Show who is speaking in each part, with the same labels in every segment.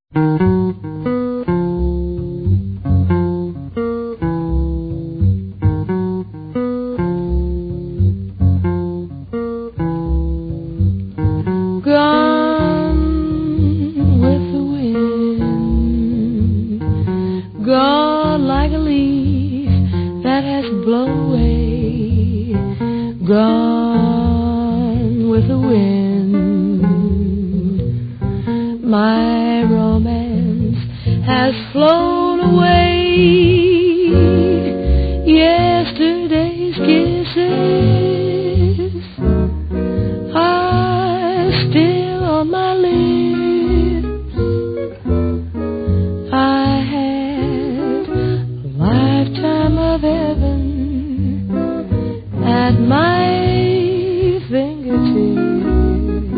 Speaker 1: Gone with the wind, gone like a leaf that has blown away, gone with the wind. My romance has flown away. Yesterday's kisses are still on my lips. I had a lifetime of heaven at my fingertips,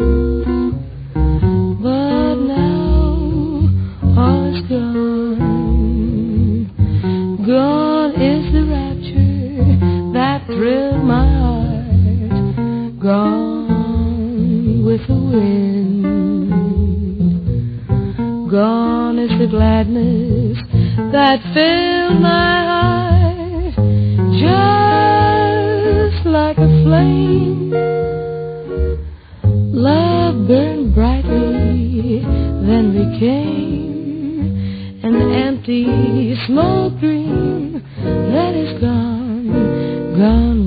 Speaker 1: but now all is gone. Gone is the rapture that thrilled my heart. Gone with the wind. Gone is the gladness that filled my heart. Just like a flame, love burned brightly, then became an empty smoke dream that is gone, gone